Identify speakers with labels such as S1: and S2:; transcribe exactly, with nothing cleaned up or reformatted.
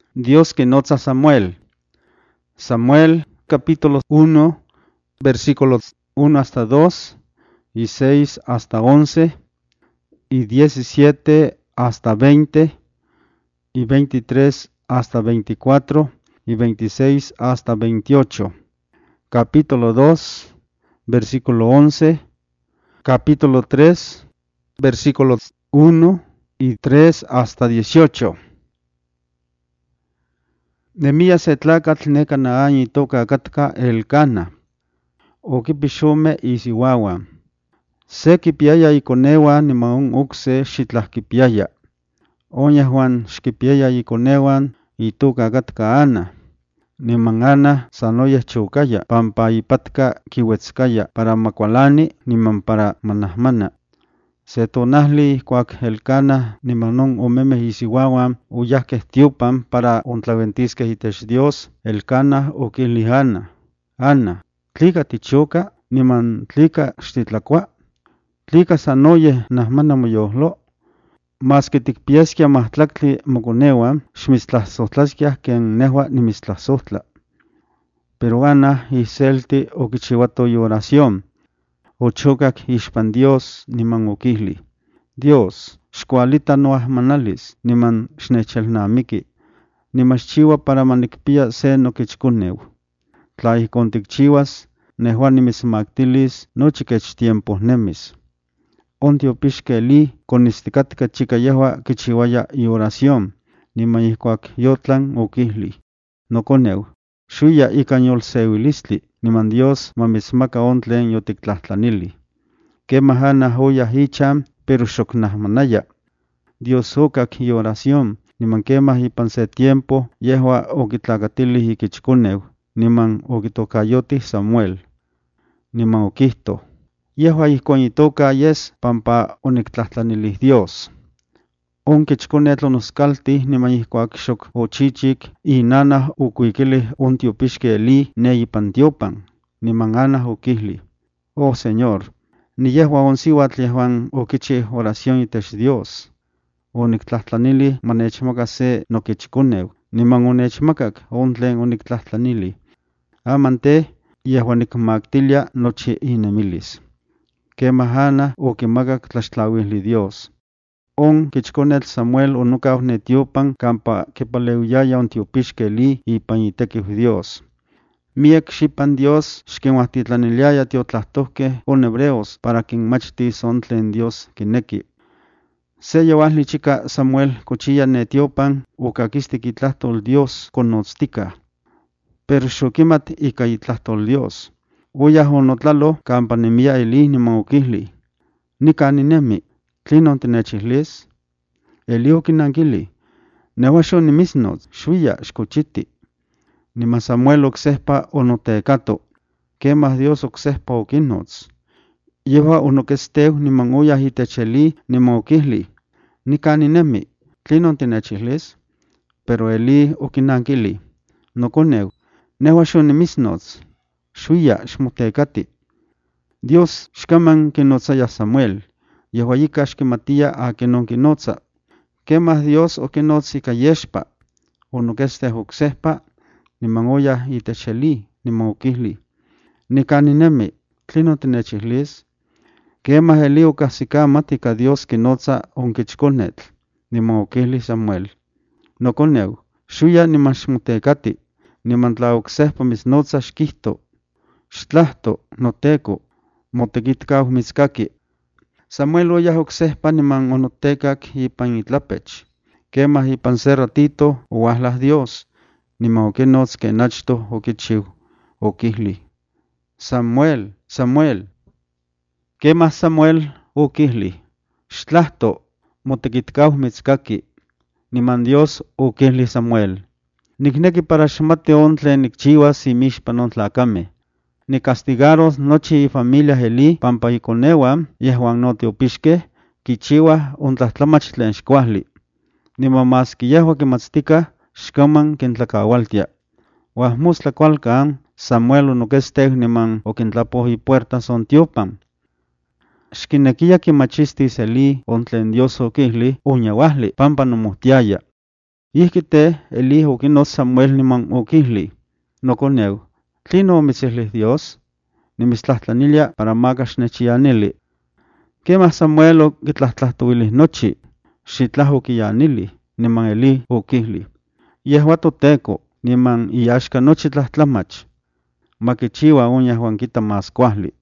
S1: Dios quinotza Samuel. Samuel capítulo uno, versículos uno hasta dos, y seis hasta once, y diecisiete hasta veinte, y veintitrés hasta veinticuatro, y veintiséis hasta veintiocho. Capítulo dos, versículo once, capítulo tres, versículos uno y tres hasta dieciocho. Nemia se tlacatl neca naañi toca catka Elcana, o kipixome isiwawa. Se kipiaya ikonewan nimaun ukse xitlah kipiaya. Oñahuan xkipiaya ikonewan itoka catka Ana. Niman Ana sanoyeh chukaya pampa ipatka kiwetzkaya para makualani niman para manahmana. Se tonahli ihkuak Elcana niman non omemeh isiwawan uyahkeh tiopan para ontlaventisqueh itech Dios, Elcana okilih Ana: Ana, ¿tlika tichoka niman tlika xtitlakua? ¿Tlika sanoyeh nahmana moyohlo? Maski tikpiaskia mahtlaktli mokonewan, xmitztlasohtlaskiah ken nehua nimitztlasohtla. Pero Ana iselti okichiwato oración. Ochokak ixpan Dios niman okihli: Dios, xkualita noahmanalis niman xnechelnamiki, niman xchiwa para manikpia se nokichkonew. Tla ihkon tikchiwas, nehua nimitzmaktilis nochi kech tiempo nemis. Ontiopixke Elí konistikatka chika yehua kichiwaya ioración, niman ihkuak yotlan okihli: Nokonew, xuya ikan yolsewilistli, niman Dios mamitzmaka on tlen yotiktlahtlanili. Kemah Ana oyah ichan, pero xok nahmanaya. Dios okak ioración, niman kemah ipan se tiempo yehua okitlakatilih ikichkonew, niman okitokayotih Samuel. Niman okihto: Yehua ihkon itoka yes pampa oniktlahtlanilih Dios. On kichkonetl onoskaltih niman ihkuak xok ochichik, inanah okuikilih on tiopixke Elí ne ipan tiopan, niman Ana okihli: Oh Señor, niyehua on siuatl yehuan okichi oración itech Dios. Oniktlahtlanilih manechmaka se nokichkonew, niman onechmakak on tlen oniktlahtlanili. Aman teh, yehua nikmaktilia nochi inemilis. Kemah Ana okimakak tlaxtlauijli Dios. On kichkonetl Samuel onokau netiopan kampa kipaleuyaya on tiopixke Elí ipan itekiu Dios. Miek xipan Dios xkinhuahtitlaniliaya tiotlahtohkeh on hebreos para kinmachtis on tlen Dios kineki. Se yauahli chika Samuel kochiya netiopan okakistik itlahtol Dios konnotztika. Pero xokimat ika itlahtol Dios. Oyah onotlalo kampa nemia Elí niman okihli: Nika ninemi, ¿tlinon tinechihlis? Elí okinankili: Nehua xonimitznotz, xuya xkochiti. Niman Samuel oksehpa onotekato. Kemah Dios oksehpa okinnotz. Yehua onokestew niman oyah itech Elí niman okihli: Nika ninemi, ¿tlinon tinechihlis? Pero Elí okinankili: Nokonew, nehua xonimitznotz, xuya xmotekati. Dios xkaman kinotzaya Samuel, yehua yika xkimatiya akin kinotza. Kemah Dios okinotz ika yexpa. Onokesteh oksehpa, niman oyah itech Elí, niman okihli: Nika ninemi, ¿tlinon tinechihlis? Kemah Elí okahsikamat ika Dios kinotza on kichkonetl, niman okihli Samuel: Nokonew, xuya niman xmotekati, niman tla oksehpa mitznotza xkihto: Xtlahto, noteko, motekitkau mitzkaki. Samuel oyah oksehpa niman onotekak ipan itlapech. Kemah ipan se ratito owahlah Dios, niman okinotz ken achtoh okichiu, okihli: Samuel, Samuel. Kemah Samuel okihli: Xtlahto, motekitkau mitzkaki. Niman Dios okihli Samuel: Nikneki para xmati on tlen nikchiwas imixpan on tlakameh. Nikastigaros nochi ifamilia Elí pampa ikonewan yehuan notiopixkeh kichiwah on tlahtlamach tlen xkuajli. Niman maski yehua kimatztikah, xkaman kintlakawaltia. Uahmostla kualkan, Samuel onokestew niman okintlapoh ipuertas on tiopan. Xkinekiya kimachistis Elí on tlen Dios okihli onyauahli pampa nomohtiaya. Ihkite Eli okinos Samuel niman okihli, nokoneu, tlino mitzihli Dios, nimitztlahtlanilia para makax nechiyanili. Kemah Samuel okitlahtlahtowili nochi, xitlah okiyanili, niman Eli okihli, yehua toteko, niman iyaxka nochi tlahtlamach, makichiwa on yehuan kita mas kuahli.